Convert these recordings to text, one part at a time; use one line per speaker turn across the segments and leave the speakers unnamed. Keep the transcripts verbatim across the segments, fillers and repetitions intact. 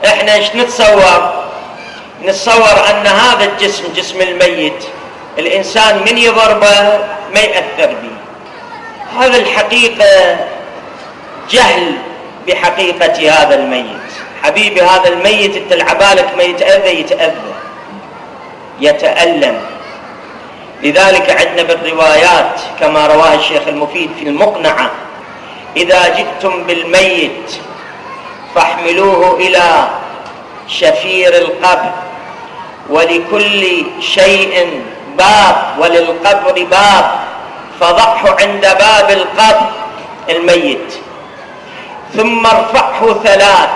احنا ايش نتصور؟ نتصور ان هذا الجسم، جسم الميت، الانسان من يضربه ما يأثر به. هذا الحقيقة جهل بحقيقة هذا الميت. حبيبي هذا الميت انت العبالك ما يتأذى، يتأذى يتألم. لذلك عندنا بالروايات كما رواه الشيخ المفيد في المقنعة: إذا جئتم بالميت فاحملوه إلى شفير القبر، ولكل شيء باب وللقبر باب، فضعه عند باب القبر الميت، ثم ارفعه ثلاث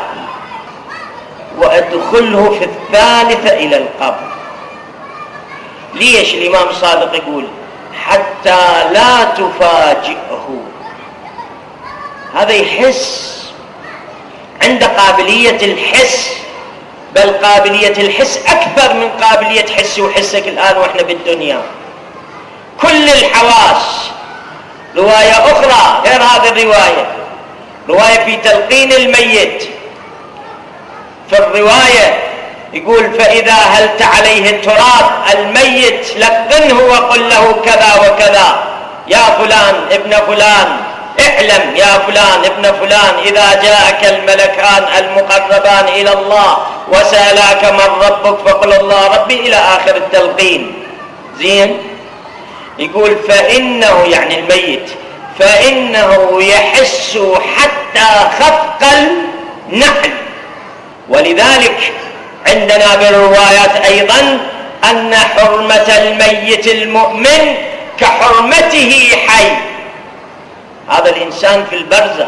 وادخله في الثالثة إلى القبر. ليش الإمام الصادق يقول حتى لا تفاجئه؟ هذا يحس، عنده قابلية الحس، بل قابلية الحس أكثر من قابلية حسي وحسك الآن وإحنا بالدنيا. كل الحواس. رواية أخرى غير هذه الرواية، رواية في تلقين الميت، في الرواية يقول: فإذا هلت عليه التراب الميت لقنه وقل له كذا وكذا، يا فلان ابن فلان اعلم يا فلان ابن فلان إذا جاءك الملكان المقربان إلى الله وسألاك من ربك فقل الله ربي، إلى آخر التلقين. زين؟ يقول فإنه يعني الميت فإنه يحس حتى خفق النحل. ولذلك عندنا بالروايات أيضا أن حرمة الميت المؤمن كحرمته حي. هذا الإنسان في البرزخ،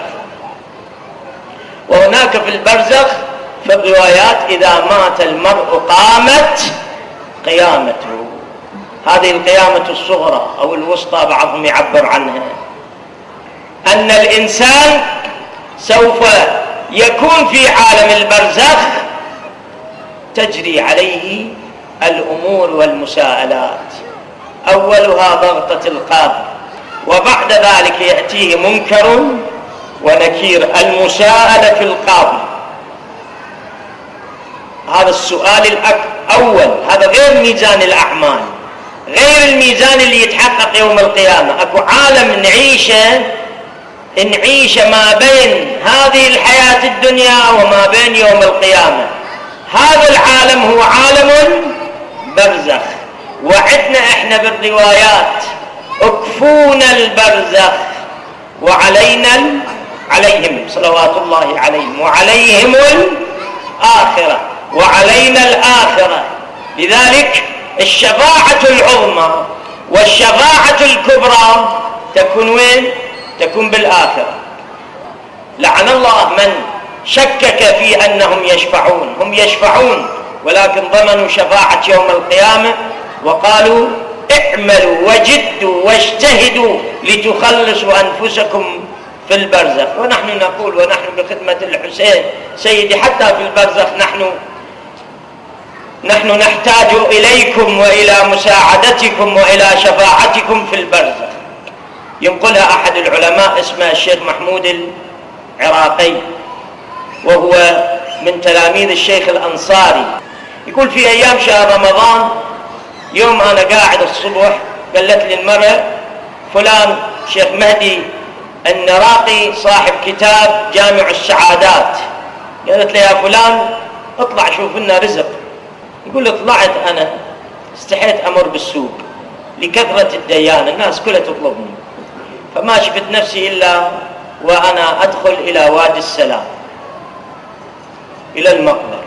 وهناك في البرزخ في الروايات إذا مات المرء قامت قيامته. هذه القيامة الصغرى أو الوسطى بعضهم يعبر عنها، أن الإنسان سوف يكون في عالم البرزخ تجري عليه الأمور والمساءلات، أولها ضغطة القبر، وبعد ذلك يأتيه منكر ونكير، المساءلة في القبر. هذا السؤال الأول، هذا غير ميزان الأعمال، غير الميزان اللي يتحقق يوم القيامة. أكو عالم نعيشه نعيش ما بين هذه الحياة الدنيا وما بين يوم القيامة. هذا العالم هو عالم برزخ، وعدنا احنا بالروايات اكفونا البرزخ وعلينا عليهم صلوات الله عليهم، وعليهم الآخرة وعلينا الآخرة. لذلك الشفاعة العظمى والشفاعة الكبرى تكون وين؟ تكون بالآخرة. لعن الله من شكك في أنهم يشفعون. هم يشفعون ولكن ضمنوا شفاعة يوم القيامة وقالوا اعملوا وجدوا واجتهدوا لتخلصوا أنفسكم في البرزخ. ونحن نقول ونحن بخدمة الحسين سيدي حتى في البرزخ نحن نحن نحتاج إليكم وإلى مساعدتكم وإلى شفاعتكم في البرزخ. ينقلها أحد العلماء اسمه الشيخ محمود العراقي، وهو من تلاميذ الشيخ الأنصاري. يقول في أيام شهر رمضان يوم أنا قاعد الصبح قالت لي المرأة فلان شيخ مهدي النراقي صاحب كتاب جامع السعادات، قالت لي يا فلان اطلع شوف لنا رزق. يقول لي طلعت أنا استحيت أمر بالسوق لكثرة الديان، الناس كلها تطلبني، فما شفت نفسي إلا وأنا أدخل إلى وادي السلام إلى المقبرة.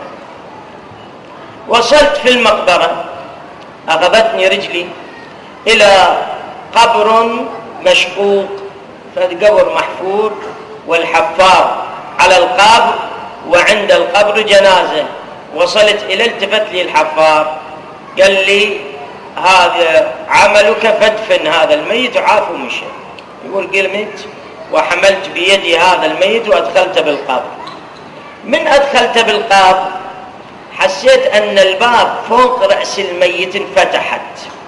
وصلت في المقبرة أخذتني رجلي إلى قبر مشقوق، فالقبر محفور والحفار على القبر وعند القبر جنازة. وصلت إلى التفت لي الحفار قال لي هذا عملك فدفن هذا الميت وعاف ومشى. يقول قلمت وحملت بيدي هذا الميت وأدخلت بالقبر. من أدخلت بالقبر حسيت أن الباب فوق رأس الميت انفتحت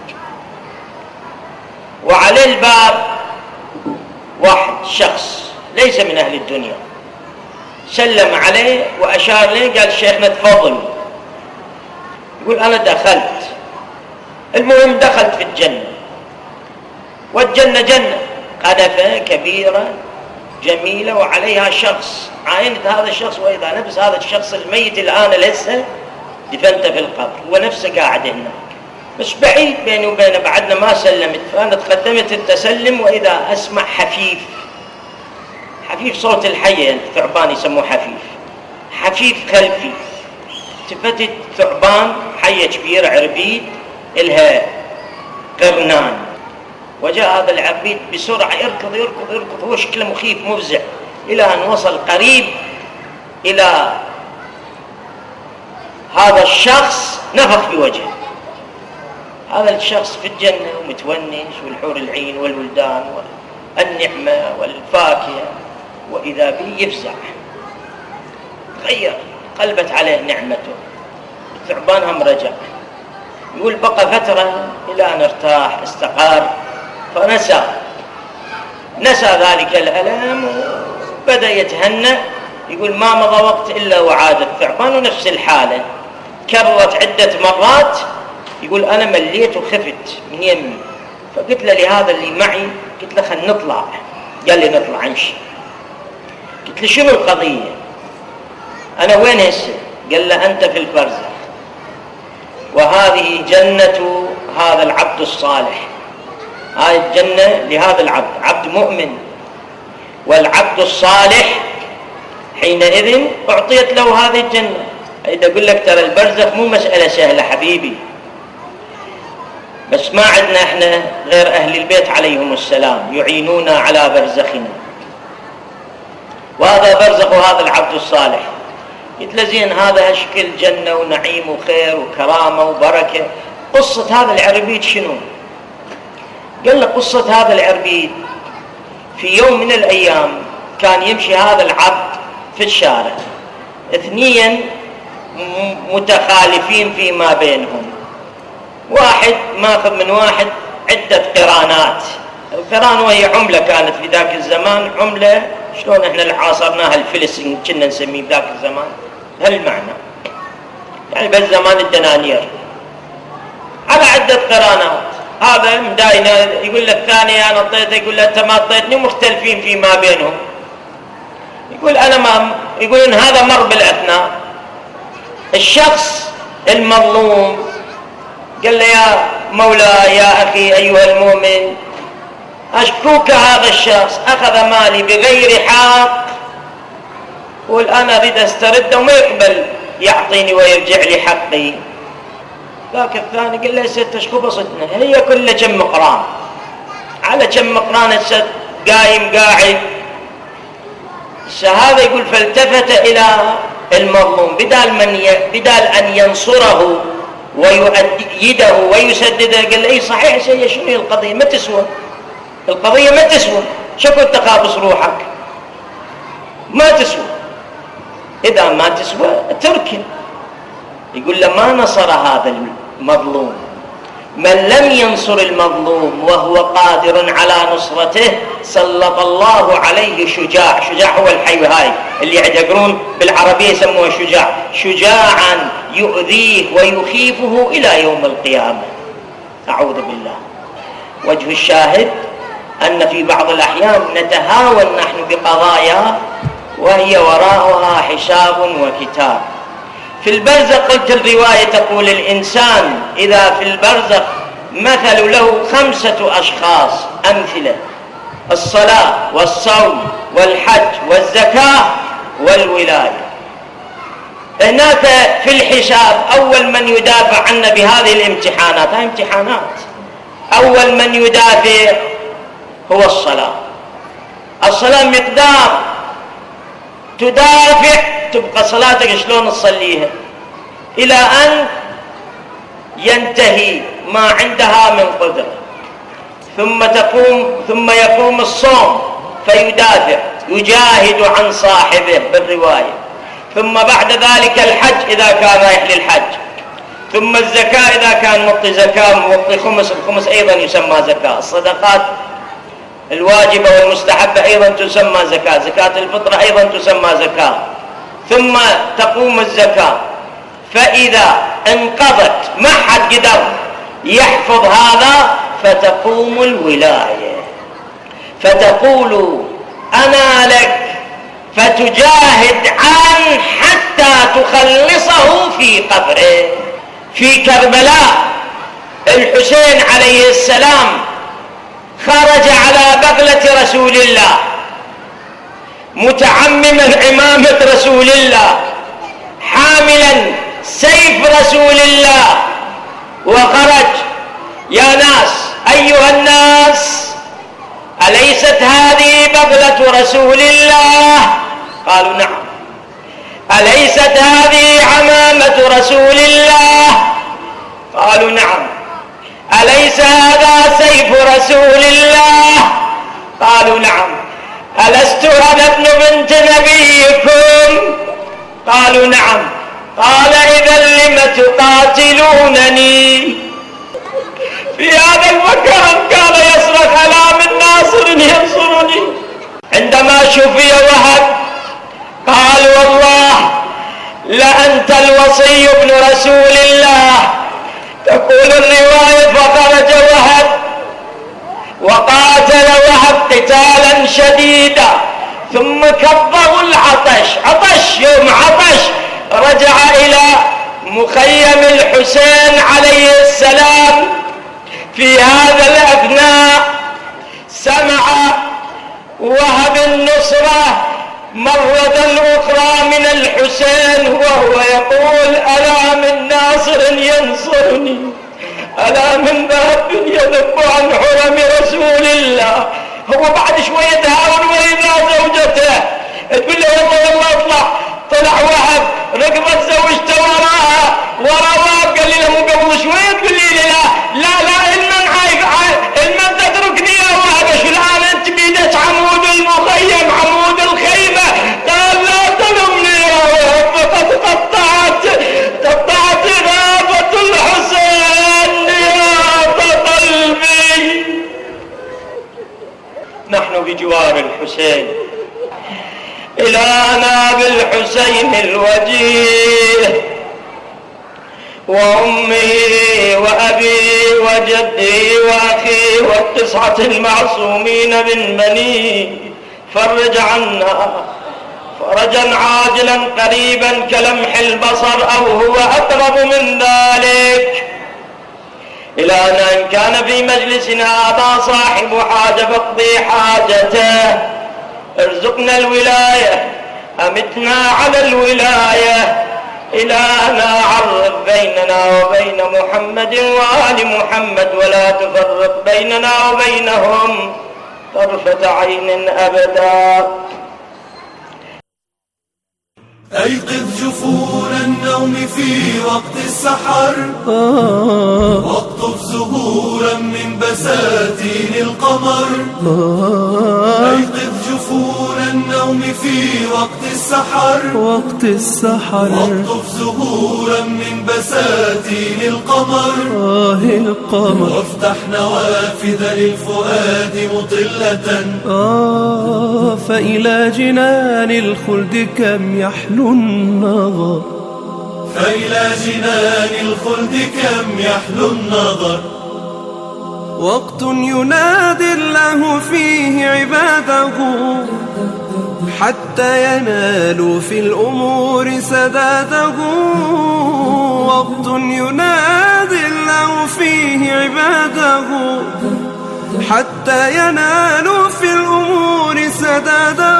وعلى الباب واحد شخص ليس من أهل الدنيا، سلم عليه وأشار لي، قال شيخنا تفضل. يقول أنا دخلت، المهم دخلت في الجنة، والجنة جنة قذفة كبيرة جميلة وعليها شخص، عاينة هذا الشخص وإذا نفس هذا الشخص الميت الآن لسه دفنته في القبر، هو نفسه قاعد هناك، بس بعيد بيني وبينه، بعدنا ما سلمت، فأنا تقدمت التسلم وإذا أسمع حفيف، حفيف صوت الحية، الثعبان يسموه حفيف، حفيف خلفي. التفتت ثعبان، حية كبيرة عربيد إلها قرنان، وجاء هذا العربيد بسرعة يركض يركض يركض، هو شكله مخيف مفزع، إلى أن وصل قريب إلى هذا الشخص، نفخ بوجهه. هذا الشخص في الجنة ومتونس، والحور العين والولدان والنعمة والفاكهة، وإذا به يفزع، تغير، قلبت عليه نعمته. الثعبان هم رجع، يقول بقى فترة إلى أن ارتاح استقر، فنسى نسى ذلك الألم وبدأ يتهنأ. يقول ما مضى وقت إلا وعاد الثعبان ونفس الحالة كررت عدة مرات. يقول أنا مليت وخفت من يمي، فقلت له لهذا اللي معي، قلت له خلنا نطلع. قال لي نطلع امشي. قلت له شنو القضية؟ أنا وين هسه؟ قال له أنت في البرزخ، وهذه جنة هذا العبد الصالح، هاي الجنة لهذا العبد، عبد مؤمن، والعبد الصالح حينئذ أعطيت له هذه الجنة. إذا أقول لك ترى البرزخ مو مسألة سهلة حبيبي، بس ما عندنا إحنا غير أهل البيت عليهم السلام يعينونا على برزخنا، وهذا برزخ هذا العبد الصالح. قلت له زين هذا هشكل جنة ونعيم وخير وكرامة وبركة، قصة هذا العربيد شنو؟ قال له قصة هذا العربيد في يوم من الأيام كان يمشي هذا العبد في الشارع، اثنين متخالفين فيما بينهم، واحد ماخذ من واحد عدة قرانات. القران وهي عملة كانت في ذاك الزمان، عملة شلون احنا اللي عاصرناها الفلس كنا نسميه بذاك الزمان، هالمعنى يعني بالزمان الدنانير، على عدة قرانات. هذا مداينة يقول له الثاني أنا أعطيته، يقول له أنت ما أعطيتني، مختلفين فيما بينهم. يقول أنا ما، يقول إن هذا مر بالأثناء الشخص المظلوم، قال له يا مولاي يا أخي أيها المؤمن أشكوك هذا الشخص أخذ مالي بغير حق، والآن أريد أسترد وما يقبل يعطيني ويرجع لي حقي. ذاك الثاني قال له ست اشكو بصدنا، هي كلها كم مقران على كم مقران، الست قايم قاعد. هذا يقول فالتفت إلى المظلوم، بدال من ي... بدال أن ينصره ويؤيده ويسدده، قال له اي صحيح سيء، شنو القضية؟ ما تسوى القضية، ما تسوى، شو كنت تخابص روحك؟ ما تسوى، إذا ما تسوى اتركه. يقول له ما نصر هذا المظلوم، من لم ينصر المظلوم وهو قادر على نصرته سلط الله عليه شجاع. شجاع هو الحي، هاي اللي يقرون بالعربية يسموه شجاع، شجاعا يؤذيه ويخيفه إلى يوم القيامة. أعوذ بالله. وجه الشاهد أن في بعض الأحيان نتهاون نحن بقضايا وهي وراءها حساب وكتاب. في البرزخ قلت الرواية تقول الإنسان إذا في البرزخ مثل له خمسة أشخاص أمثلة: الصلاة والصوم والحج والزكاة والولاية. هناك في الحساب أول من يدافع عنا بهذه الامتحانات، هاي امتحانات، أول من يدافع هو الصلاة. الصلاة مقدار تدافع، تبقى صلاتك شلون تصليها إلى أن ينتهي ما عندها من قدرة، ثم تقوم ثم يقوم الصوم فيدافع يجاهد عن صاحبه بالرواية، ثم بعد ذلك الحج إذا كان رايح للحج، ثم الزكاة إذا كان معطي زكاة معطي خمس، الخمس أيضا يسمى زكاة، الصدقات الواجبة والمستحبة أيضا تسمى زكاة، زكاة الفطرة أيضا تسمى زكاة، ثم تقوم الزكاة. فإذا انقضت ما حد قدر يحفظ هذا فتقوم الولاية، فتقول أنا لك، فتجاهد عنه حتى تخلصه في قبره. في كربلاء الحسين عليه السلام خرج على بغلة رسول الله متعمما عمامة رسول الله حاملا سيف رسول الله، وخرج: يا ناس، أيها الناس، أليست هذه بغلة رسول الله؟ قالوا: نعم. أليست هذه عمامة رسول الله؟ قالوا: نعم. أليس هذا سيف رسول الله؟ قالوا: نعم. ألست أنا ابن بنت نبيكم؟ قالوا: نعم. قال: إذا لم تقاتلونني؟ في هذا المكان كان يصرخ: ألا من ناصر ينصرني؟ عندما شفي وهب قال: والله لأنت الوصي ابن رسول الله. تقول الرواية: فخرج وهب وقاتل وهب قتالا شديدا، ثم كبه العطش، عطش يوم عطش، رجع إلى مخيم الحسين عليه السلام. في هذا الأثناء سمع وهب النصرة مرة أخرى من الحسين وهو يقول: ألا من ناصر ينصرني؟ ألا من ذهب يذب عن حرم رسول الله؟ هو بعد شوية هاون وإذا زوجته تقول له: والله والله اطلع. طلع وهب، ركبت زوجته وراها وراها، قال لي: مو قبل شوية تقول لي لا لا لا المن عايف المن تتركني يا وهب، شو الآن أنت بيدك عمود المخيم عمود الخيمة؟ قال: لا تلمني يا وهب، فقد قطعت قطعت غابة الحسين نياط قلبي. نحن بجوار الحسين، إلهنا بالحسين الوجيه وأمي وأبي وجدي وأخي والتسعة المعصومين من بني، فرج عنا فرجا عاجلا قريبا كلمح البصر أو هو أقرب من ذلك. إلهنا إن كان في مجلسنا هذا صاحب حاجة فاقضي حاجته، ارزقنا الولاية، أمتنا على الولاية. إلهنا عرف بيننا وبين محمد وآل محمد، ولا تفرق بيننا وبينهم طرفة عين أبدا.
أيقظ جفون النوم في وقت السحر، واقطف زهورا من بساتين القمر. أيقظ جفون النوم في وقت السحر،
وقت السحر،
واقطف زهورا من بساتين القمر.
آه القمر،
وافتح نوافذ للفؤاد مطلة.
آه فإلى جنان الخلد كم يحلو النظر،
فإلى جنان الخلد كم يحلو النظر.
وقت ينادي الله فيه عباده حتى ينالوا في الأمور سداده. وقت ينادي الله فيه عباده حتى ينالوا في الأمور سداده.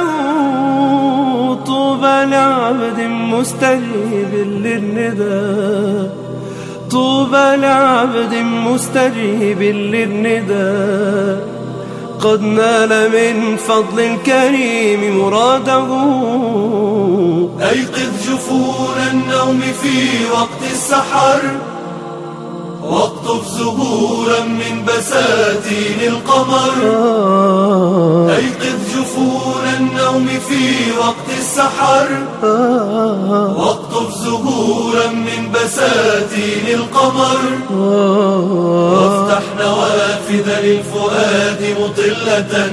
طوبى لعبد مستجيب للندى، طوبى لعبد مستجيب للندى، قد نال من فضل الكريم مراده.
أيقظ جفون النوم في وقت السحر، واقطف زهورا من بساتين القمر. أيقظ جفون جفون النوم في وقت السحر، واقطف زهورا من بساتين القمر، وافتح نوافذ للفؤاد مطلة.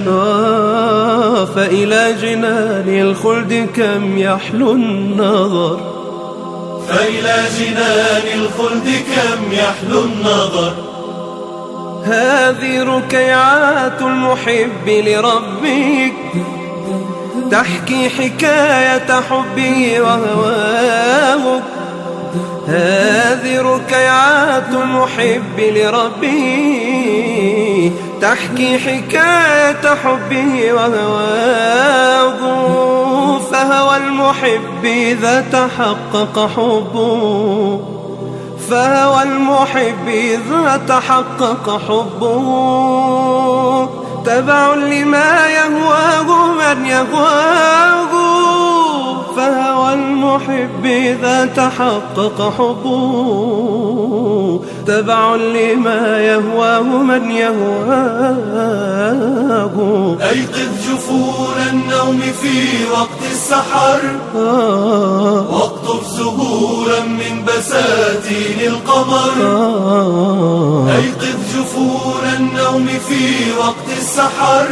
فإلى جنان الخلد كم يحلو النظر،
فإلى جنان الخلد كم يحلو النظر.
هذه ركيعات المحب لربه، تحكي حكاية حبه وهواه. هذه ركيعات المحب لربه، تحكي حكاية حبه وهواه. فهوى المحب إذا تحقق حبه، فهوى المحب إذا تحقق حبه، تبع لما يهواه من يهواه. فهوى المحب إذا تحقق حبه، تبع لما يهواه من يهواه.
أيقظ جفون النوم في وقت السحر، واقطف زهورا من بساتين القمر. أيقظ جفون النوم في وقت السحر،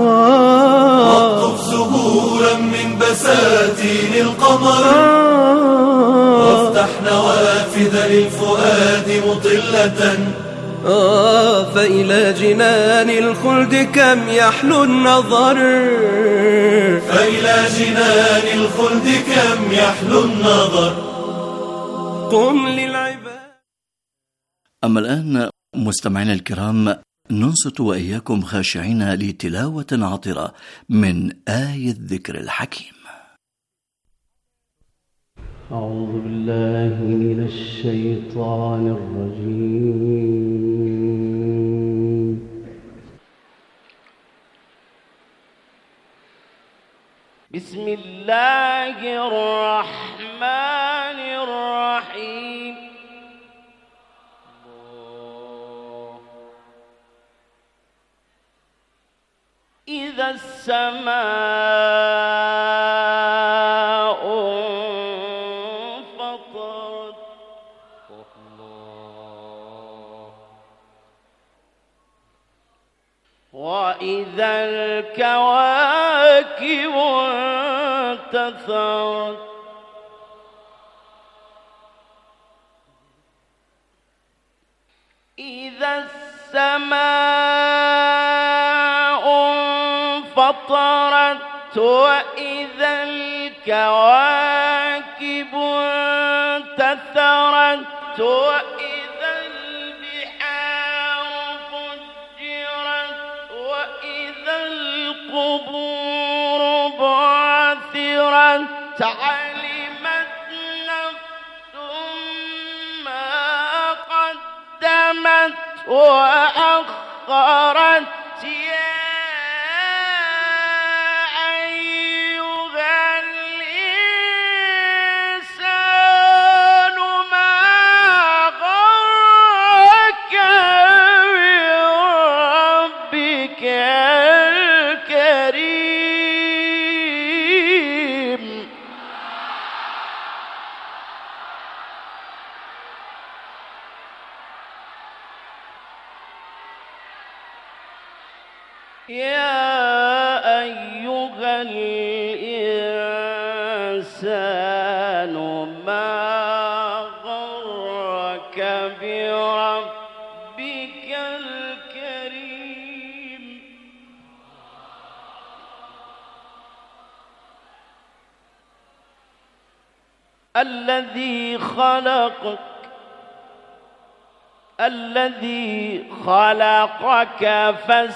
واقطف زهورا من بساتين القمر، وافتح نوافذ للفؤاد مطلة.
آه فإلى جنان الخلد كم يحلو النظر،
فإلى جنان الخلد كم يحلو النظر.
قم للعباد.
أما الآن مستمعينا الكرام، ننصت وإياكم خاشعين لتلاوة عطرة من آية الذكر الحكيم.
أعوذ بالله من الشيطان الرجيم. بسم الله الرحمن الرحيم. إذا السماء انفطرت، وإذا الكواكب انتثرت، إذا السماء انفطرت، وإذا الكواكب انتثرت، وإذا البحار فجرت، وإذا القبور بعثرت، علمت نفس ما قدمت وأخرت. يا أيها الإنسان ما غرك بربك الكريم. الذي خلقك الذي خلقك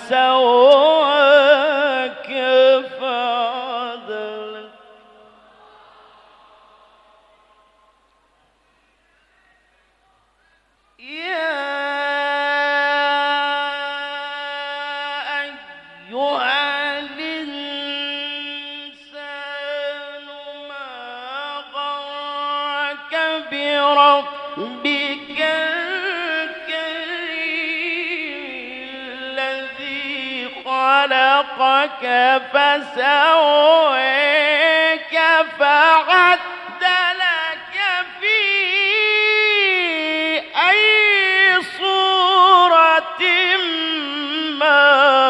فسواك فعدلك. يا أيها الإنسان ما غرك بربك الذي خلق خلقك فسويك فعدلك في أي صورة ما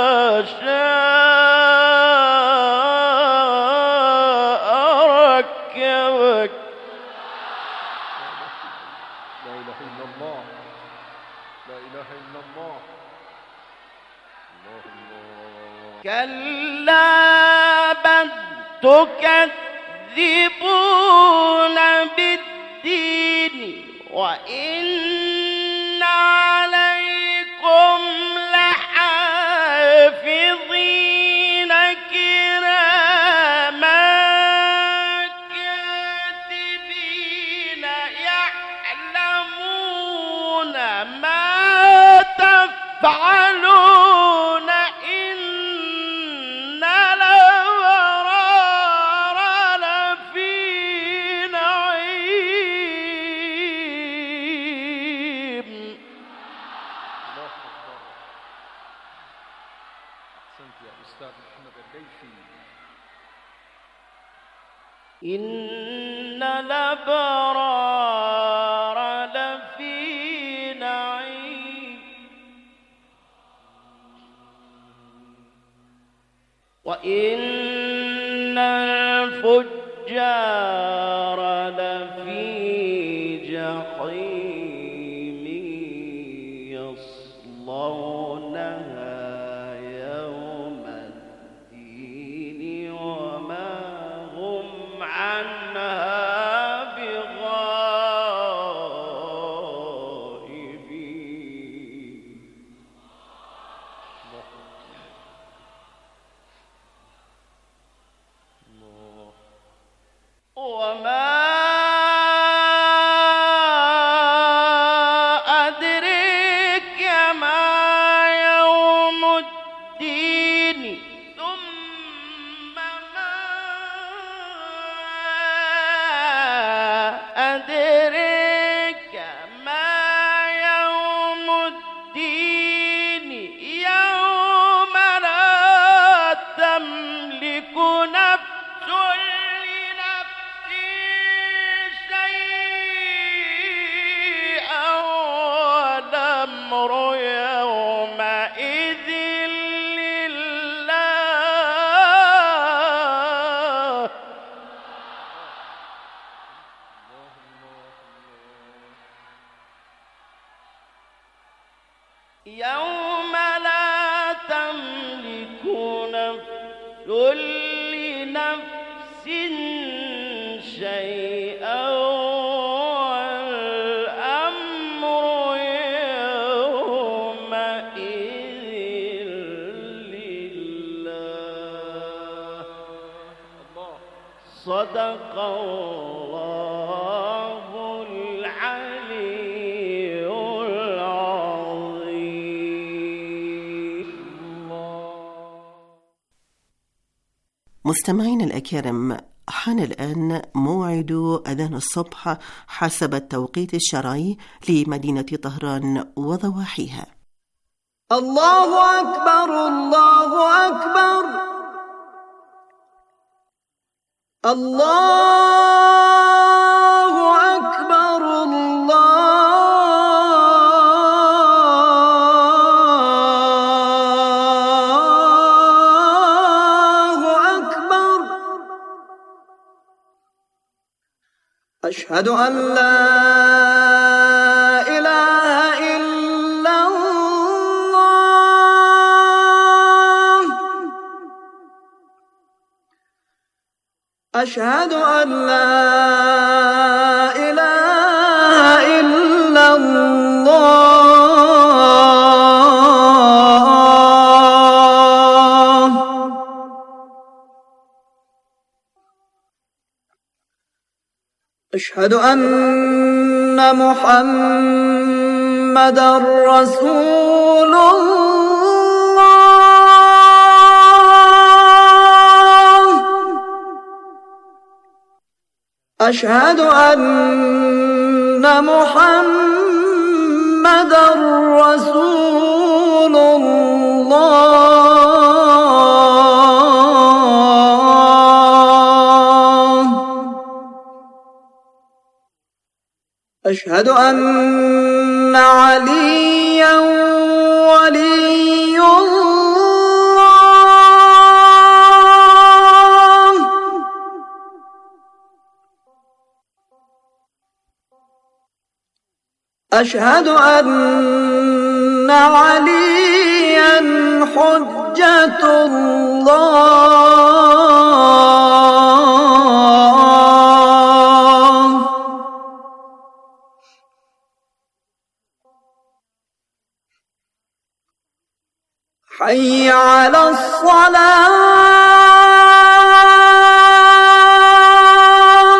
شاء ركبك.
لا إله إلا الله، لا إله إلا الله. الله الله.
كلا بل تكذبون بالدين وإن عليكم لحافظين كراما كاتبين يعلمون ما تفعلون. إن الأبرار لفي نعيم.
الله أكبر. أحسنت يا أستاذ محمد الكيفي.
إن الأبرار لفي نعيم وإن الفجار لفي جحيم يصلونها يوم الدين وما هم عنها بغائبين.
الله.
وما أدريك ما يوم الدين ثم ما أدريك ما يوم الدين يوم لا تملك نفس لنفس شيئا والأمر يومئذ لله. يوم لا تملك نفس لنفس شيئا والأمر يومئذ لله. صدق الله العلي العظيم.
مستمعين الأكارم، حان الآن موعد أذان الصبح حسب التوقيت الشرعي لمدينة طهران وضواحيها.
الله أكبر الله أكبر الله أكبر الله أكبر. أشهد أن لا إله إلا الله. أشهد أن لا إله إلا الله. أشهد أن محمدًا رسول الله. أشهد أن محمدًا رسول الله.
أشهد أن عليا ولي الله. أشهد أن عليا حجة الله. حي على الصلاة.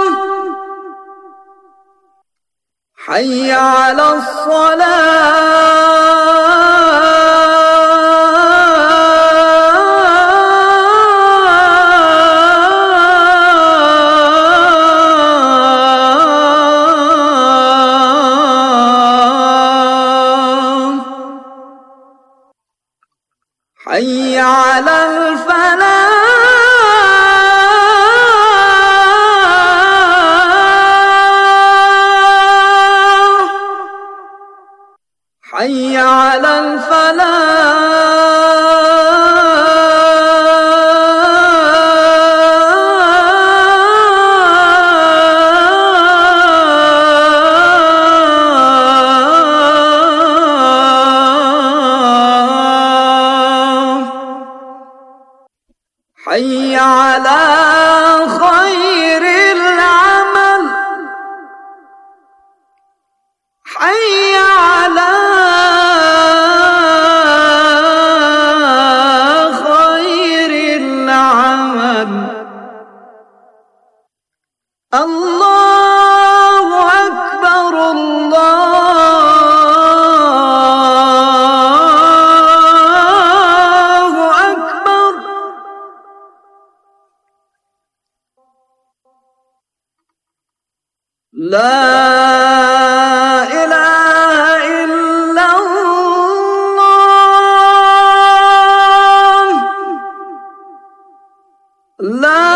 حي على حي على الفلاح. حي على حي على خير العمل. حي على خير العمل. الله أكبر الله أكبر. لا إله إلا الله. لا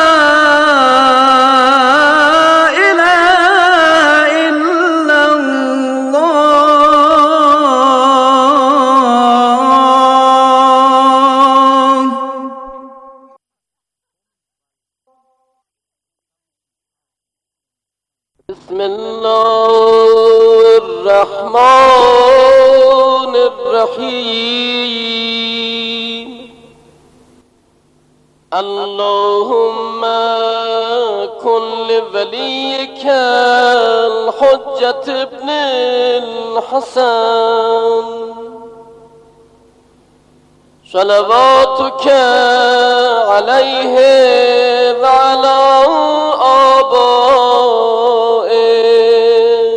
إله إلا الله.
بسم الله الرحمن الرحيم. اللهم كن لوليك الحجة ابن الحسن صلواتك عليه وعلى آبائه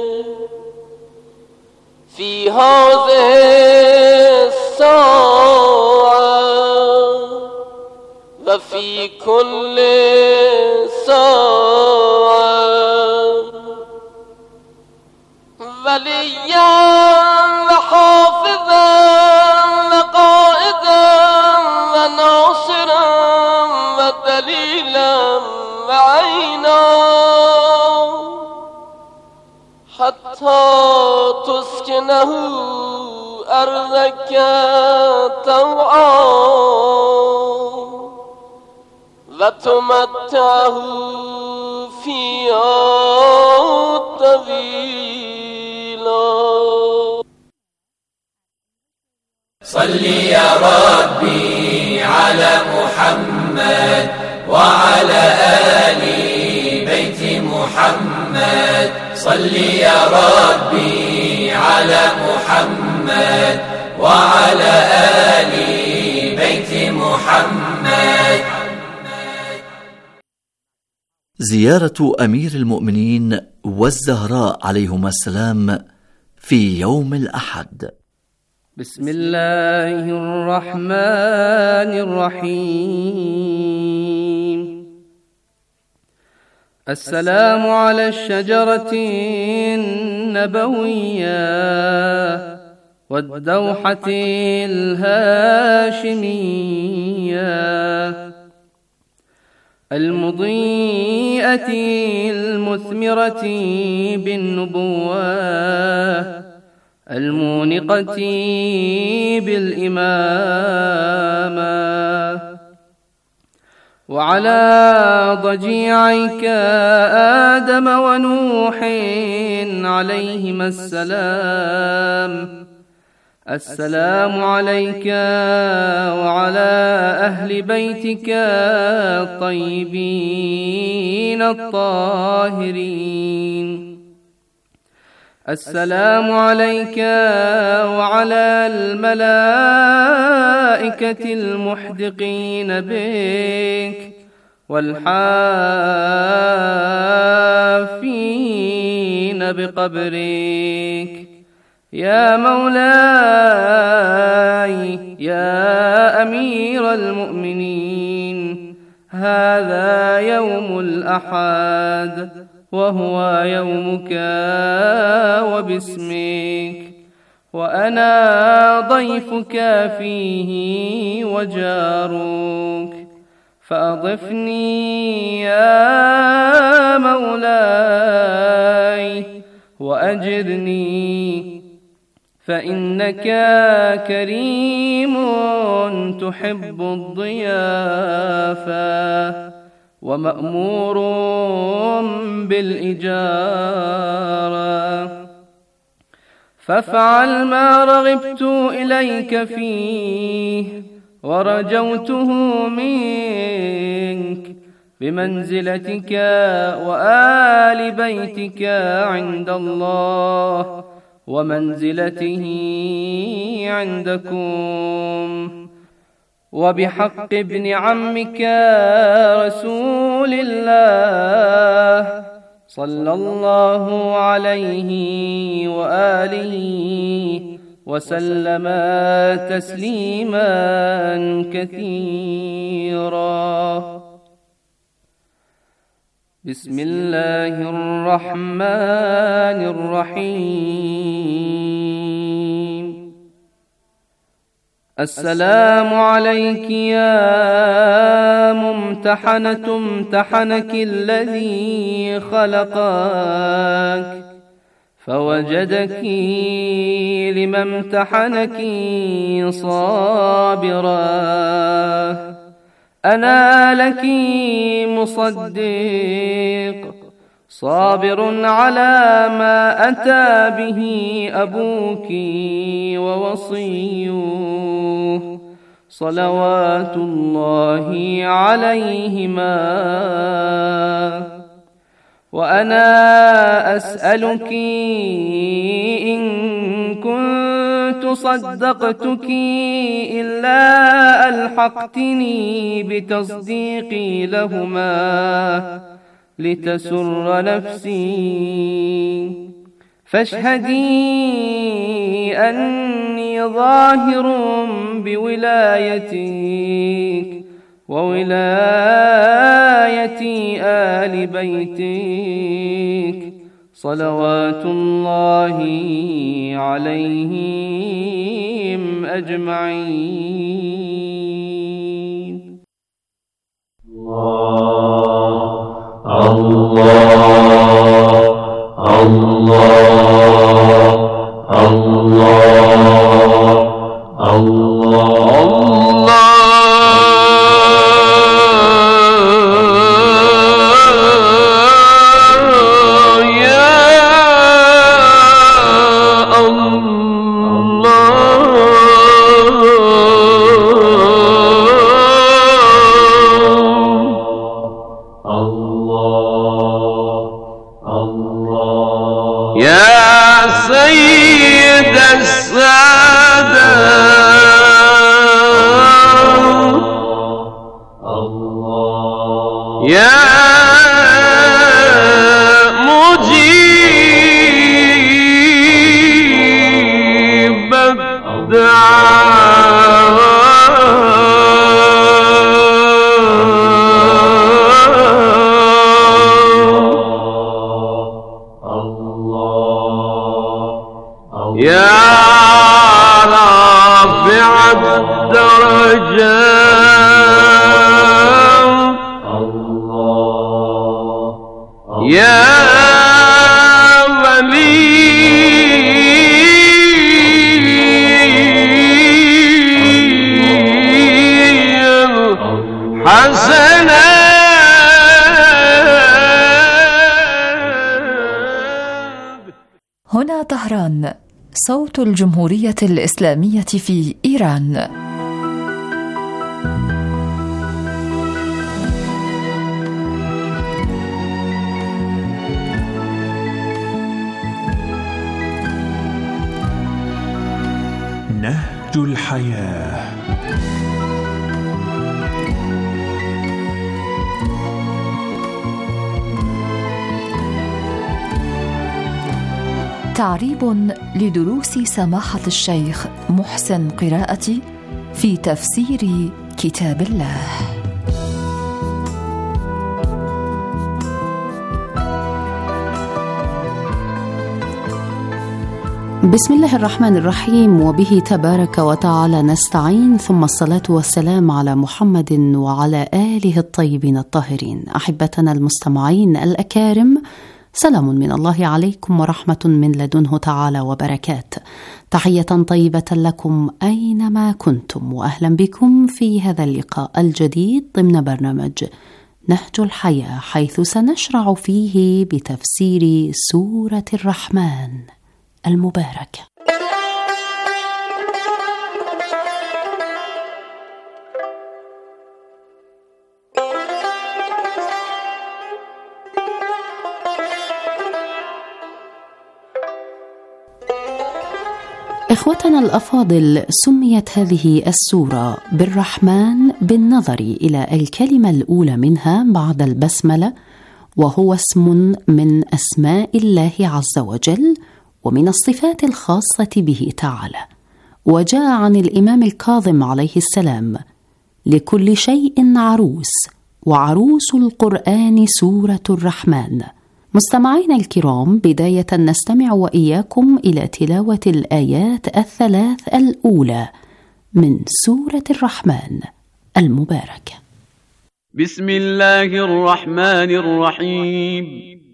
في هذه الساعة وفي كل ساعة وليا وحافظا وقائدا وناصرا ودليلا وعينا حتى تسكنه أرضك طوعا وتمتعه فيها طويلا.
صل يا ربي على محمد وعلى آل بيت محمد. صل يا ربي على محمد وعلى آل بيت محمد.
زيارة أمير المؤمنين والزهراء عليهما السلام في يوم الأحد.
بسم الله الرحمن الرحيم. السلام على الشجرة النبوية والدوحة الهاشمية المضيئة المثمرة بالنبوة المونقة بالإمامة، وعلى ضجيعيك آدم ونوح عليهما السلام. السلام عليك وعلى أهل بيتك الطيبين الطاهرين. السلام عليك وعلى الملائكة المحدقين بك والحافين بقبرك. يا مولاي يا أمير المؤمنين، هذا يوم الأحد وهو يومك وباسمك، وأنا ضيفك فيه وجارك، فأضفني يا مولاي وأجرني، فإنك كريم تحب الضيافة ومأمور بالإجارة، فافعل ما رغبت إليك فيه ورجوته منك بمنزلتك وآل بيتك عند الله ومنزلته عندكم، وبحق ابن عمك رسول الله صلى الله عليه وآله وسلم تسليما كثيرا. بسم الله الرحمن الرحيم. السلام عليك يا ممتحنة امتحنك الذي خلقك فوجدك لما امتحنك صابرا. أنا لك مصدق صابر على ما أتى به أبوك ووصيه صلوات الله عليهما. وأنا أسألك إن كنت صدقتك إلا ألحقتني بتصديقي لهما لتسر نفسي، فاشهدي أني ظاهر بولايتك وولاية آل بيتك صلوات الله عليهم أجمعين.
الله الله الله الله الله
الدرجات
يا ولي حسنا.
هنا طهران، صوت الجمهورية الإسلامية في إيران.
نهج الحياة.
تعريب لدروس سماحة الشيخ محسن قراءتي في تفسير كتاب الله.
بسم الله الرحمن الرحيم، وبه تبارك وتعالى نستعين، ثم الصلاة والسلام على محمد وعلى آله الطيبين الطاهرين. أحبتنا المستمعين الأكارم، سلام من الله عليكم ورحمة من لدنه تعالى وبركات. تحية طيبة لكم أينما كنتم، وأهلا بكم في هذا اللقاء الجديد ضمن برنامج نهج الحياة، حيث سنشرع فيه بتفسير سورة الرحمن المباركة. إخوتنا الأفاضل، سميت هذه السورة بالرحمن بالنظر إلى الكلمة الأولى منها بعد البسملة، وهو اسم من أسماء الله عز وجل ومن الصفات الخاصة به تعالى. وجاء عن الإمام الكاظم عليه السلام: لكل شيء عروس، وعروس القرآن سورة الرحمن. مستمعينا الكرام، بداية نستمع وإياكم إلى تلاوة الآيات الثلاث الأولى من سورة الرحمن المباركة.
بسم الله الرحمن الرحيم.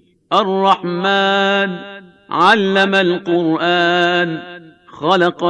الرحمن علم القرآن خلق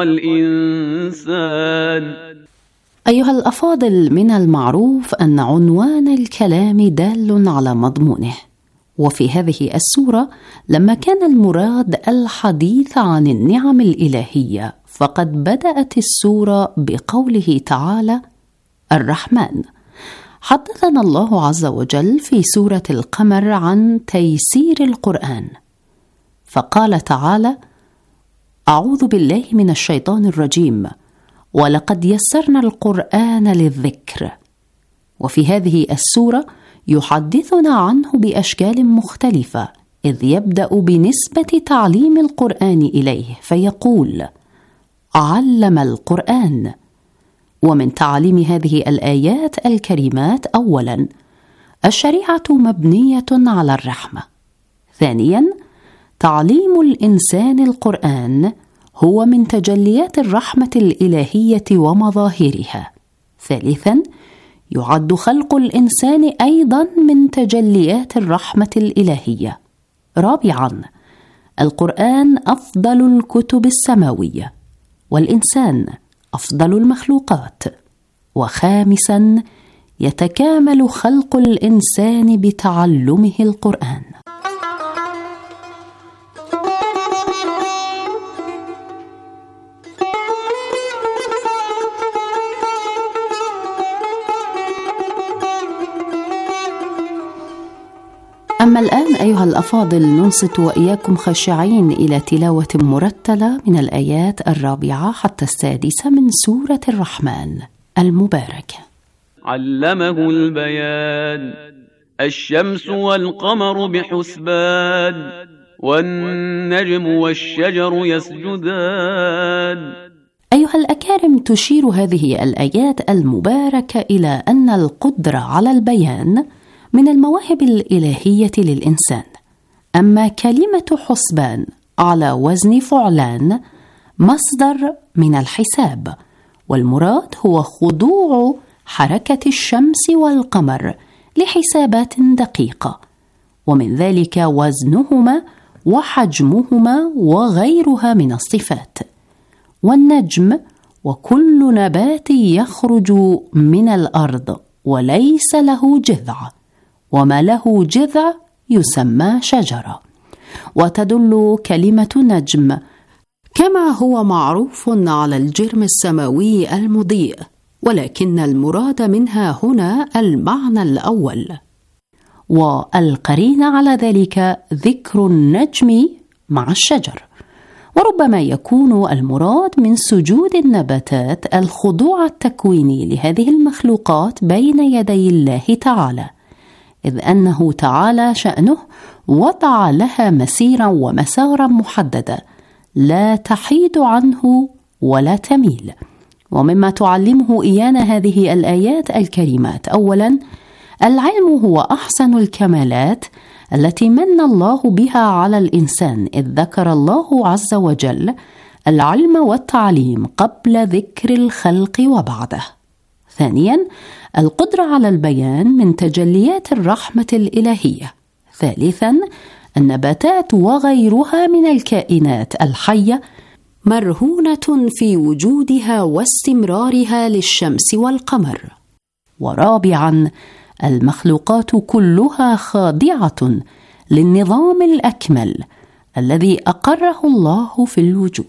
الإنسان.
أيها الأفاضل، من المعروف أن عنوان الكلام دال على مضمونه، وفي هذه السورة لما كان المراد الحديث عن النعم الإلهية، فقد بدأت السورة بقوله تعالى الرحمن. حدثنا الله عز وجل في سورة القمر عن تيسير القرآن، فقال تعالى: أعوذ بالله من الشيطان الرجيم، ولقد يسرنا القرآن للذكر. وفي هذه السورة يحدثنا عنه بأشكال مختلفة، إذ يبدأ بنسبة تعليم القرآن إليه فيقول: علم القرآن. ومن تعليم هذه الآيات الكريمات: أولاً، الشريعة مبنية على الرحمة. ثانياً، تعليم الإنسان القرآن هو من تجليات الرحمة الإلهية ومظاهرها. ثالثاً، يعد خلق الإنسان أيضاً من تجليات الرحمة الإلهية. رابعاً، القرآن أفضل الكتب السماوية، والإنسان أفضل المخلوقات. وخامساً، يتكامل خلق الإنسان بتعلمه القرآن. أما الآن أيها الأفاضل، ننصت وإياكم خاشعين إلى تلاوة مرتلة من الآيات الرابعة حتى السادسة من سورة الرحمن المباركة.
علمه البيان، الشمس والقمر بحسبان، والنجم والشجر يسجدان.
أيها الأكارم، تشير هذه الآيات المباركة إلى أن القدرة على البيان من المواهب الإلهية للإنسان. أما كلمة حسبان على وزن فعلان مصدر من الحساب، والمراد هو خضوع حركة الشمس والقمر لحسابات دقيقة. ومن ذلك وزنهما وحجمهما وغيرها من الصفات. والنجم وكل نبات يخرج من الأرض وليس له جذع، وما له جذع يسمى شجرة. وتدل كلمة نجم كما هو معروف على الجرم السماوي المضيء، ولكن المراد منها هنا المعنى الأول، والقرين على ذلك ذكر النجم مع الشجر. وربما يكون المراد من سجود النباتات الخضوع التكويني لهذه المخلوقات بين يدي الله تعالى، إذ أنه تعالى شأنه وضع لها مسيرا ومسارا محددة لا تحيد عنه ولا تميل. ومما تعلمه إيانا هذه الآيات الكريمات: أولا، العلم هو أحسن الكمالات التي من الله بها على الإنسان، إذ ذكر الله عز وجل العلم والتعليم قبل ذكر الخلق وبعده. ثانيا، القدرة على البيان من تجليات الرحمة الإلهية. ثالثا، النباتات وغيرها من الكائنات الحية مرهونة في وجودها واستمرارها للشمس والقمر. ورابعا، المخلوقات كلها خاضعة للنظام الأكمل الذي أقره الله في الوجود.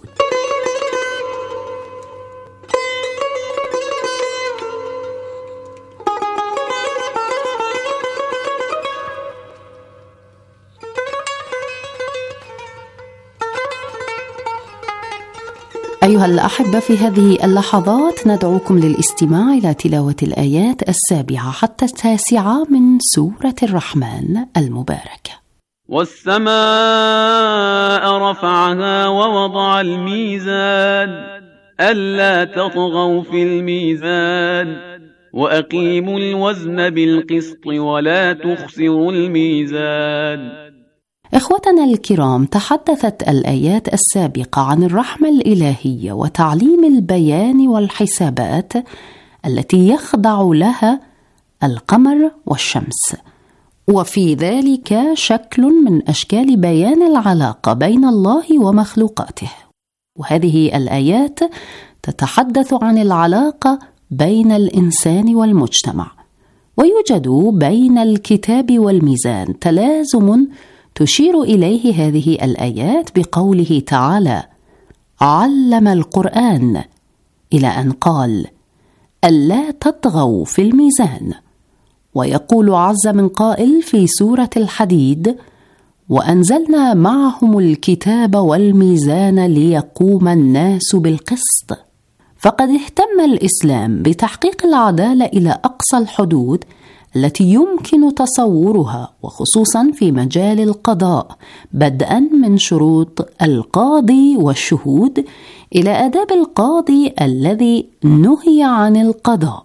أيها الأحبة، في هذه اللحظات ندعوكم للاستماع إلى تلاوة الآيات السابعة حتى التاسعة من سورة الرحمن المباركة.
والسماء رفعها ووضع الميزان ألا تطغوا في الميزان وأقيموا الوزن بالقسط ولا تخسروا الميزان.
إخوتنا الكرام، تحدثت الآيات السابقة عن الرحمة الإلهية وتعليم البيان والحسابات التي يخضع لها القمر والشمس، وفي ذلك شكل من أشكال بيان العلاقة بين الله ومخلوقاته. وهذه الآيات تتحدث عن العلاقة بين الإنسان والمجتمع، ويوجد بين الكتاب والميزان تلازم تشير إليه هذه الآيات بقوله تعالى: علم القرآن، إلى أن قال: ألا تطغوا في الميزان. ويقول عز من قائل في سورة الحديد: وأنزلنا معهم الكتاب والميزان ليقوم الناس بالقسط. فقد اهتم الإسلام بتحقيق العدالة إلى أقصى الحدود التي يمكن تصورها، وخصوصا في مجال القضاء، بدءا من شروط القاضي والشهود إلى آداب القاضي الذي نهي عن القضاء.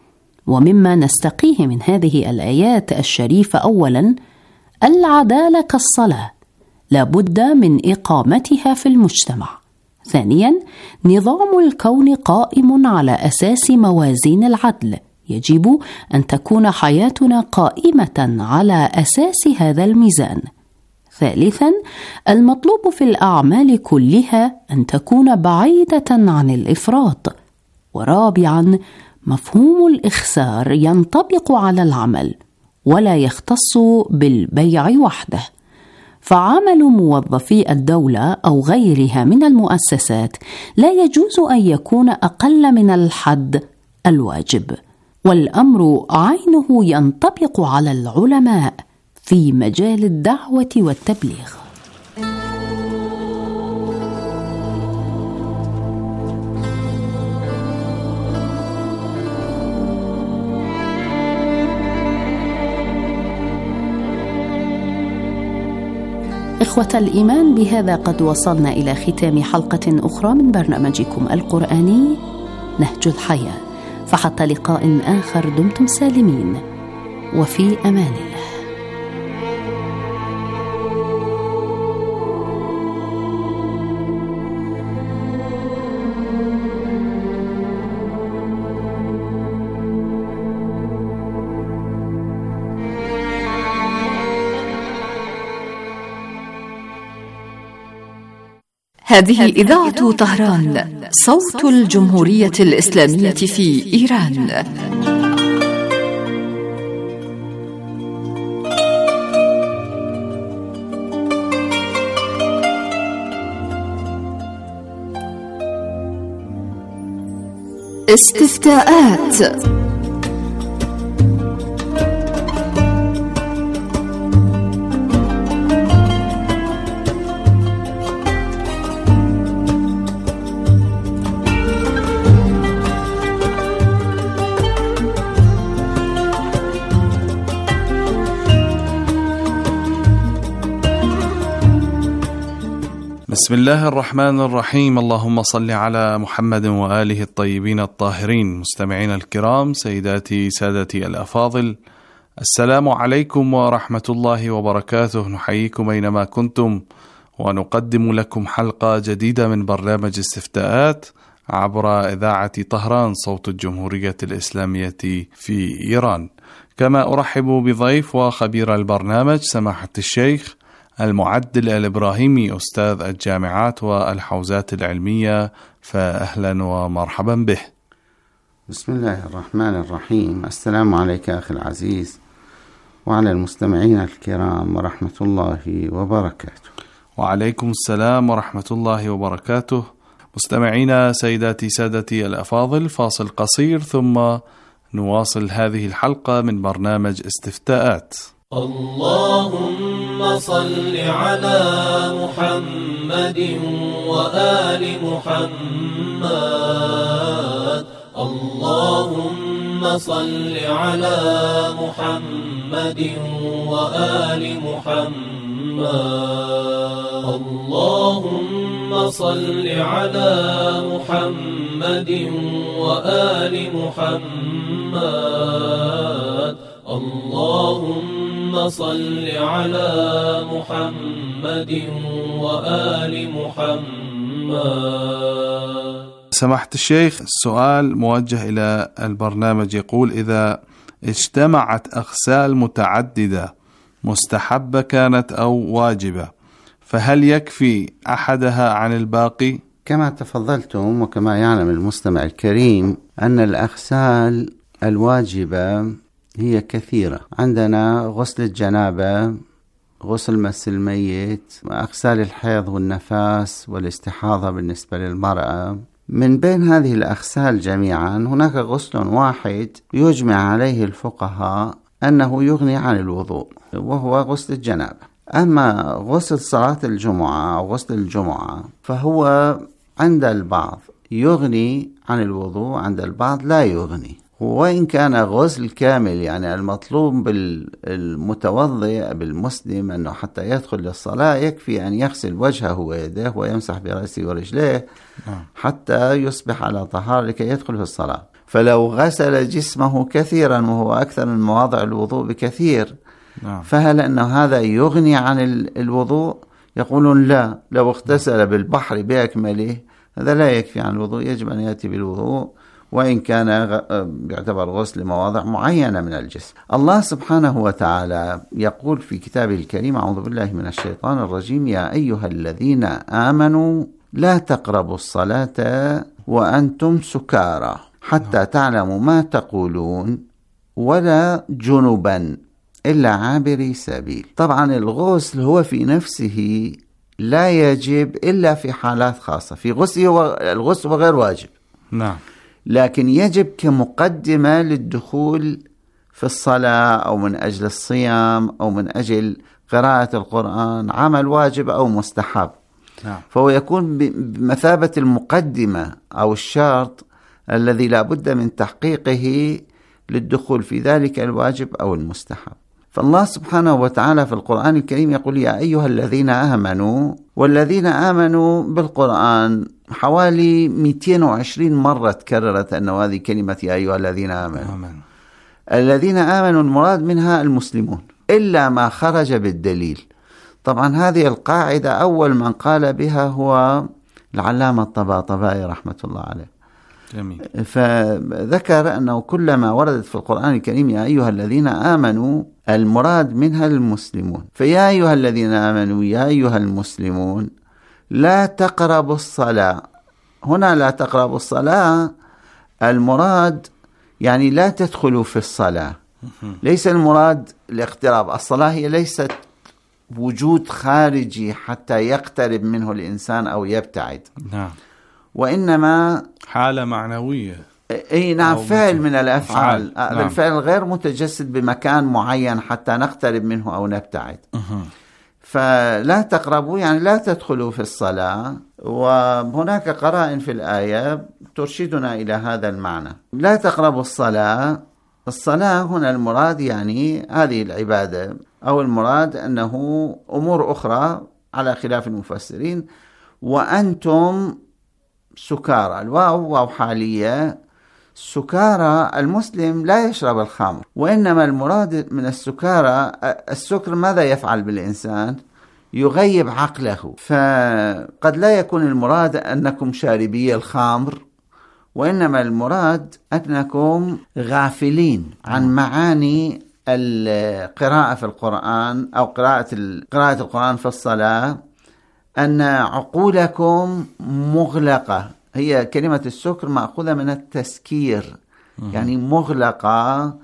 ومما نستقيه من هذه الآيات الشريفة: أولا، العدالة كالصلاة لا بد من إقامتها في المجتمع. ثانيا، نظام الكون قائم على أساس موازين العدل، يجب أن تكون حياتنا قائمة على أساس هذا الميزان. ثالثا، المطلوب في الأعمال كلها أن تكون بعيدة عن الإفراط. ورابعا، مفهوم الإخسار ينطبق على العمل ولا يختص بالبيع وحده، فعمل موظفي الدولة أو غيرها من المؤسسات لا يجوز أن يكون أقل من الحد الواجب. والأمر عينه ينطبق على العلماء في مجال الدعوة والتبليغ. إخوة الإيمان، بهذا قد وصلنا إلى ختام حلقة أخرى من برنامجكم القرآني نهج الحياة، فحتى لقاء آخر دمتم سالمين وفي أمان الله.
هذه إذاعة طهران، صوت الجمهورية الإسلامية في إيران. استفتاءات.
بسم الله الرحمن الرحيم. اللهم صل على محمد وآله الطيبين الطاهرين. مستمعينا الكرام، سيداتي سادتي الأفاضل، السلام عليكم ورحمة الله وبركاته. نحييكم أينما كنتم ونقدم لكم حلقة جديدة من برنامج استفتاءات عبر إذاعة طهران، صوت الجمهورية الإسلامية في إيران. كما أرحب بضيف وخبير البرنامج سماحة الشيخ المعدل الإبراهيمي، أستاذ الجامعات والحوزات العلمية، فأهلا ومرحبا به.
بسم الله الرحمن الرحيم. السلام عليك أخي العزيز وعلى المستمعين الكرام ورحمة الله وبركاته.
وعليكم السلام ورحمة الله وبركاته. مستمعينا سيداتي سادتي الأفاضل، فاصل قصير ثم نواصل هذه الحلقة من برنامج استفتاءات.
اللهم صل على محمد وآل محمد. اللهم صل على محمد وآل محمد. اللهم صل على محمد وآل محمد. اللهم صل على محمد وآل محمد.
سماحة الشيخ، السؤال موجه إلى البرنامج، يقول: إذا اجتمعت أغسال متعددة مستحبة كانت أو واجبة، فهل يكفي أحدها عن الباقي؟
كما تفضلتم وكما يعلم المستمع الكريم أن الأغسال الواجبة هي كثيرة. عندنا غسل الجنابة، غسل مس الميت، أغسال الحيض والنفاس والاستحاضة بالنسبة للمرأة. من بين هذه الأغسال جميعا هناك غسل واحد يجمع عليه الفقهاء أنه يغني عن الوضوء، وهو غسل الجنابة. أما غسل صلاة الجمعة أو غسل الجمعة فهو عند البعض يغني عن الوضوء، عند البعض لا يغني. وإن كان غسل كامل، يعني المطلوب بالمتوضئ بالمسلم أنه حتى يدخل للصلاة يكفي أن يغسل وجهه ويديه ويمسح برأسه ورجليه حتى يصبح على طهارة لكي يدخل في الصلاة. فلو غسل جسمه كثيرا وهو أكثر من مواضع الوضوء بكثير، فهل أن هذا يغني عن الوضوء؟ يقولون لا، لو اغتسل بالبحر بأكمله هذا لا يكفي عن الوضوء، يجب أن يأتي بالوضوء وإن كان يعتبر غسل لمواضع معينة من الجسم. الله سبحانه وتعالى يقول في كتابه الكريم: أعوذ بالله من الشيطان الرجيم، يا أيها الذين آمنوا لا تقربوا الصلاة وأنتم سكارى حتى تعلموا ما تقولون ولا جنبا إلا عابري سبيل. طبعا الغسل هو في نفسه لا يجب إلا في حالات خاصة. في غسل الغسل غير واجب،
نعم،
لكن يجب كمقدمة للدخول في الصلاة أو من أجل الصيام أو من أجل قراءة القرآن، عمل واجب أو مستحب.
نعم.
فهو يكون بمثابة المقدمة أو الشرط الذي لا بد من تحقيقه للدخول في ذلك الواجب أو المستحب. فالله سبحانه وتعالى في القرآن الكريم يقول: يا أيها الذين آمنوا. والذين آمنوا بالقرآن حوالي مئتين وعشرين مرة تكررت أنه هذه كلمة يا أيها الذين آمنوا.
آمن.
الذين آمنوا المراد منها المسلمون إلا ما خرج بالدليل. طبعا هذه القاعدة أول من قال بها هو العلامة الطباطبائي رحمة الله عليه.
جميل.
فذكر أنه كلما وردت في القرآن الكريم يا أيها الذين آمنوا المراد منها المسلمون. فيا أيها الذين آمنوا، يا أيها المسلمون، لا تقربوا الصلاة. هنا لا تقربوا الصلاة المراد يعني لا تدخلوا في الصلاة، ليس المراد الاقتراب. الصلاة هي ليست وجود خارجي حتى يقترب منه الإنسان أو يبتعد،
نعم،
وإنما
حالة معنوية.
أي نعم، فعل من الأفعال.
نعم.
الفعل غير متجسد بمكان معين حتى نقترب منه أو نبتعد.
أه.
فلا تقربوا يعني لا تدخلوا في الصلاة، وهناك قرائن في الآية ترشدنا إلى هذا المعنى. لا تقربوا الصلاة، الصلاة هنا المراد يعني هذه العبادة، أو المراد أنه أمور أخرى على خلاف المفسرين. وأنتم سكارى، الواو واو حالية. سكارى المسلم لا يشرب الخمر، وإنما المراد من السكارى السكر ماذا يفعل بالإنسان؟ يغيب عقله. فقد لا يكون المراد أنكم شاربي الخمر، وإنما المراد أنكم غافلين عن معاني القراءة في القرآن أو قراءة قراءة القرآن في الصلاة، أن عقولكم مغلقة. هي كلمة السكر مأخوذة من التسكير، يعني مغلقة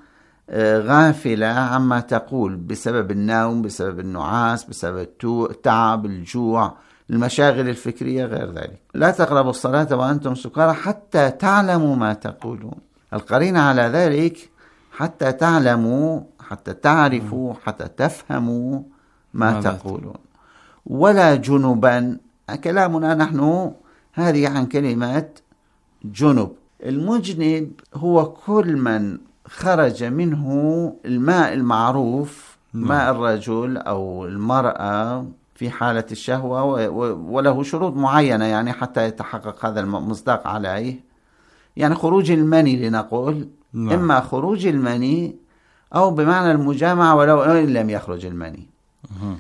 غافلة عما تقول بسبب النوم، بسبب النعاس، بسبب التعب، الجوع، المشاغل الفكرية غير ذلك. لا تقربوا الصلاة وأنتم سكارى حتى تعلموا ما تقولون. القرينة على ذلك حتى تعلموا، حتى تعرفوا، حتى تفهموا ما تقولون. ولا جنبا، كلامنا نحن هذه عن كلمة جنب. المجنب هو كل من خرج منه الماء المعروف، ماء الرجل أو المرأة في حالة الشهوة، وله شروط معينة يعني حتى يتحقق هذا المصداق عليه. يعني خروج المني لنقول، لا. إما خروج المني أو بمعنى المجامعة ولو إن لم يخرج المني. أه.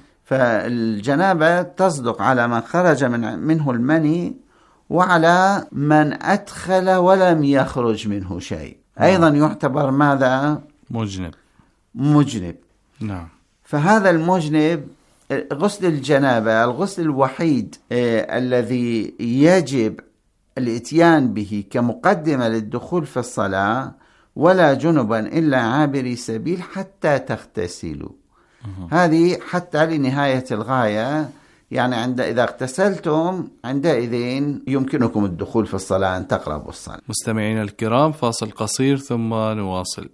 فالجنابة تصدق على من خرج من منه المني، وعلى من أدخل ولم يخرج منه شيء. أه. أيضا يعتبر ماذا؟
مجنب.
مجنب،
نعم.
فهذا المجنب غسل الجنابة الغسل الوحيد آه الذي يجب الاتيان به كمقدمة للدخول في الصلاة. ولا جنبا إلا عابري سبيل حتى تغتسلوا. أه. هذه حتى لنهاية الغاية، يعني عند إذا اغتسلتم عندئذ يمكنكم الدخول في الصلاة، أن تقربوا الصلاة.
مستمعين الكرام، فاصل قصير ثم نواصل.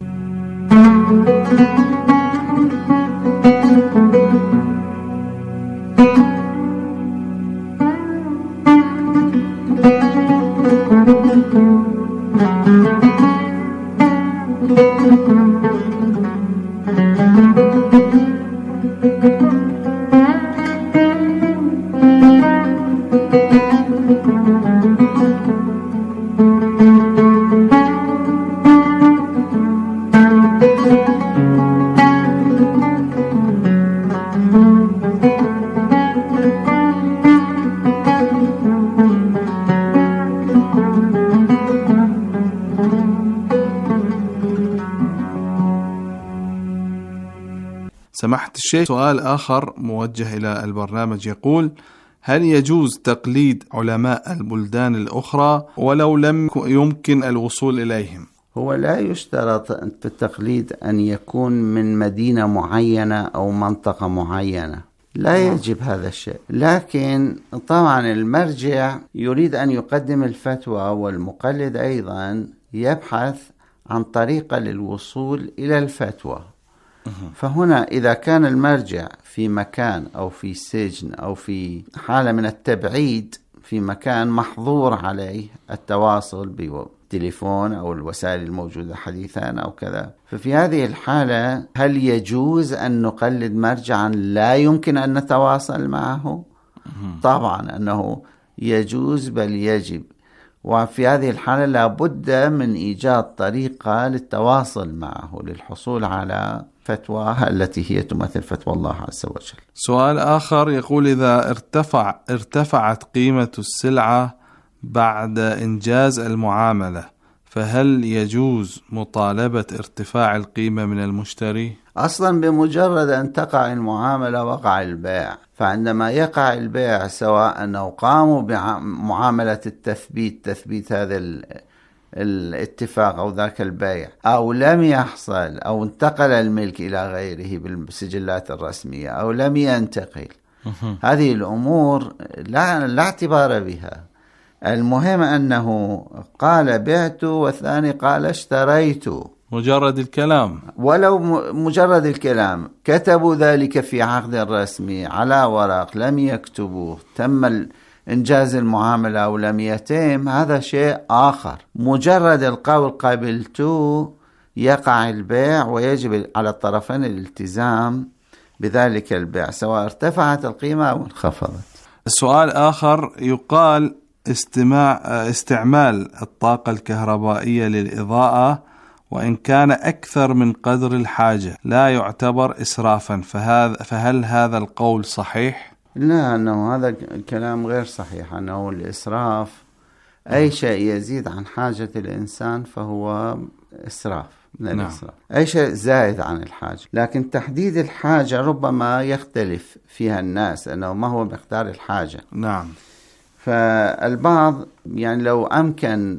سماحة الشيخ، سؤال آخر موجه إلى البرنامج يقول: هل يجوز تقليد علماء البلدان الأخرى ولو لم يمكن الوصول إليهم؟
هو لا يشترط في التقليد أن يكون من مدينة معينة أو منطقة معينة، لا يجب هذا الشيء. لكن طبعا المرجع يريد أن يقدم الفتوى، والمقلد أيضا يبحث عن طريقة للوصول إلى الفتوى. فهنا إذا كان المرجع في مكان أو في سجن أو في حالة من التبعيد، في مكان محظور عليه التواصل بالتليفون أو الوسائل الموجودة حديثا أو كذا، ففي هذه الحالة هل يجوز أن نقلد مرجعا لا يمكن أن نتواصل معه؟ طبعا أنه يجوز بل يجب. وفي هذه الحالة لابد من إيجاد طريقة للتواصل معه للحصول على فتوى التي هي تمثل فتوى الله عز وجل.
سؤال آخر يقول: إذا ارتفع ارتفعت قيمة السلعة بعد إنجاز المعاملة، فهل يجوز مطالبة ارتفاع القيمة من المشتري؟
أصلا بمجرد أن تقع المعاملة وقع البيع، فعندما يقع البيع سواء أنه قاموا بمعاملة التثبيت تثبيت هذا الاتفاق أو ذاك البيع أو لم يحصل أو انتقل الملك إلى غيره بالسجلات الرسمية أو لم ينتقل، هذه الأمور لا, لا اعتبار بها. المهم أنه قال بعت والثاني قال اشتريت،
مجرد الكلام،
ولو مجرد الكلام، كتبوا ذلك في عقد رسمي على ورق لم يكتبوه، تم إنجاز المعاملة أو لم يتم، هذا شيء آخر. مجرد القول قبلت يقع البيع ويجب على الطرفين الالتزام بذلك البيع سواء ارتفعت القيمة أو انخفضت.
السؤال آخر، يقال استماع استعمال الطاقة الكهربائية للإضاءة وإن كان أكثر من قدر الحاجة لا يعتبر إسرافا، فهذا فهل هذا القول صحيح؟
لا، أنه هذا الكلام غير صحيح. أنه الإسراف أي شيء يزيد عن حاجة الإنسان فهو إسراف من الإسراف. نعم. أي شيء زائد عن الحاجة، لكن تحديد الحاجة ربما يختلف فيها الناس أنه ما هو مقدار الحاجة.
نعم.
فالبعض يعني لو أمكن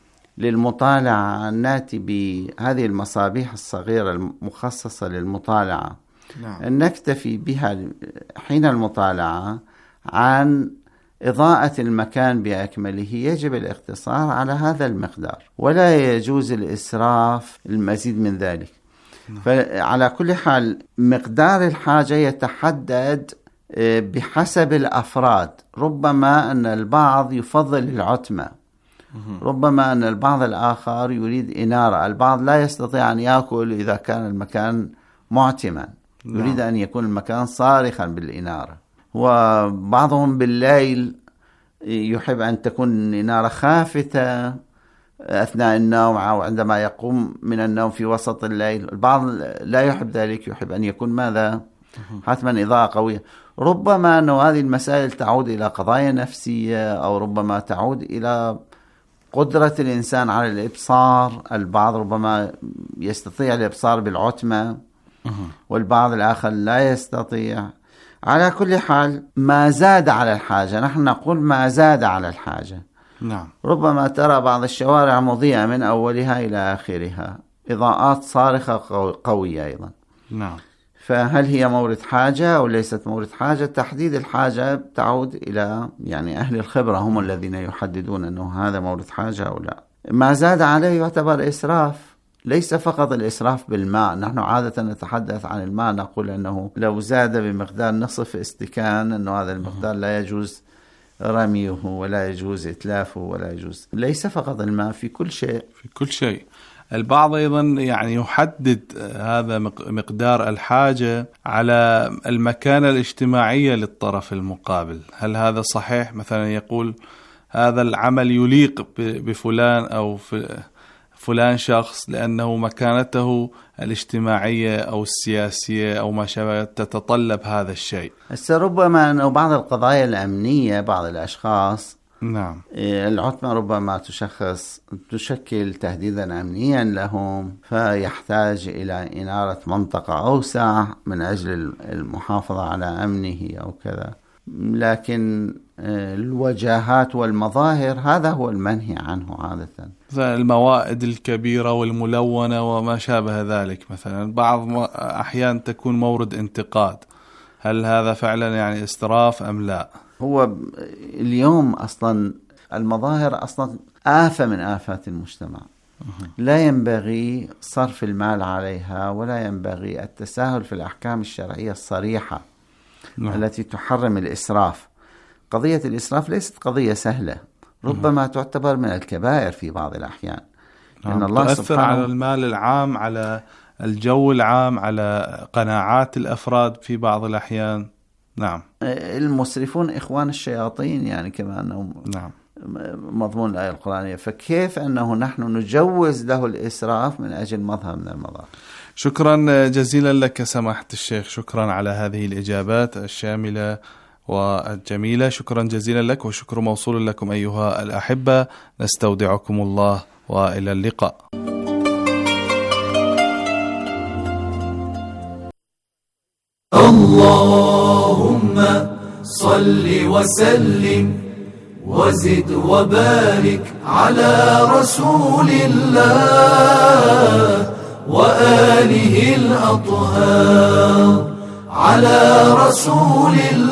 للمطالعة أن نأتي بهذه المصابيح الصغيرة المخصصة للمطالعة، نعم. أن نكتفي بها حين المطالعة عن إضاءة المكان بأكمله، يجب الاقتصار على هذا المقدار ولا يجوز الإسراف المزيد من ذلك. نعم. فعلى كل حال مقدار الحاجة يتحدد بحسب الأفراد. ربما أن البعض يفضل العتمة، ربما أن البعض الآخر يريد إنارة، البعض لا يستطيع أن يأكل إذا كان المكان معتما، يريد أن يكون المكان صارخا بالإنارة، وبعضهم بالليل يحب أن تكون الإنارة خافتة أثناء النوم أو عندما يقوم من النوم في وسط الليل. البعض لا يحب ذلك، يحب أن يكون ماذا؟ حتما إضاءة قوية. ربما أن هذه المسائل تعود إلى قضايا نفسية أو ربما تعود إلى قدرة الإنسان على الإبصار. البعض ربما يستطيع الإبصار بالعتمة والبعض الآخر لا يستطيع. على كل حال ما زاد على الحاجة، نحن نقول ما زاد على الحاجة.
نعم.
ربما ترى بعض الشوارع مضيئة من أولها إلى آخرها، إضاءات صارخة قوية أيضا.
نعم.
فهل هي مورد حاجة أو ليست مورد حاجة؟ تحديد الحاجة تعود إلى يعني أهل الخبرة، هم الذين يحددون أنه هذا مورد حاجة أو لا. ما زاد عليه يعتبر إسراف. ليس فقط الإسراف بالماء، نحن عادة نتحدث عن الماء نقول أنه لو زاد بمقدار نصف استكان أنه هذا المقدار لا يجوز رميه ولا يجوز إتلافه ولا يجوز. ليس فقط الماء، في كل شيء،
في كل شيء. البعض أيضا يعني يحدد هذا مقدار الحاجة على المكانة الاجتماعية للطرف المقابل. هل هذا صحيح؟ مثلا يقول هذا العمل يليق بفلان أو فلان شخص لأنه مكانته الاجتماعية أو السياسية أو ما شابه تتطلب هذا الشيء.
ربما أنه بعض القضايا الأمنية بعض الأشخاص،
نعم،
العتمة ربما تشخص تشكل تهديدا أمنيا لهم، فيحتاج إلى إنارة منطقة أوسع من أجل المحافظة على أمنه أو كذا. لكن الوجاهات والمظاهر هذا هو المنهي عنه عادة.
الموائد الكبيرة والملونة وما شابه ذلك مثلا بعض أحيان تكون مورد انتقاد. هل هذا فعلا يعني إسراف أم لا؟
هو اليوم أصلا المظاهر أصلا آفة من آفات المجتمع، لا ينبغي صرف المال عليها ولا ينبغي التساهل في الأحكام الشرعية الصريحة نعم. التي تحرم الإسراف. قضية الإسراف ليست قضية سهلة، ربما نعم. تعتبر من الكبائر في بعض الأحيان.
نعم. إن الله تؤثر سبحانه على المال العام، على الجو العام، على قناعات الأفراد في بعض الأحيان. نعم.
المسرفون إخوان الشياطين يعني كما أنهم
نعم.
مضمون الآية القرآنية، فكيف أنه نحن نجوز له الإسراف من أجل مظهر من المظاهر؟
شكرا جزيلا لك سماحة الشيخ، شكرا على هذه الإجابات الشاملة والجميلة. شكرا جزيلا لك، وشكر موصول لكم أيها الأحبة. نستودعكم الله وإلى اللقاء.
اللهم صل وسلم وزد وبارك على رسول الله وآله الأطهار، على رسول الله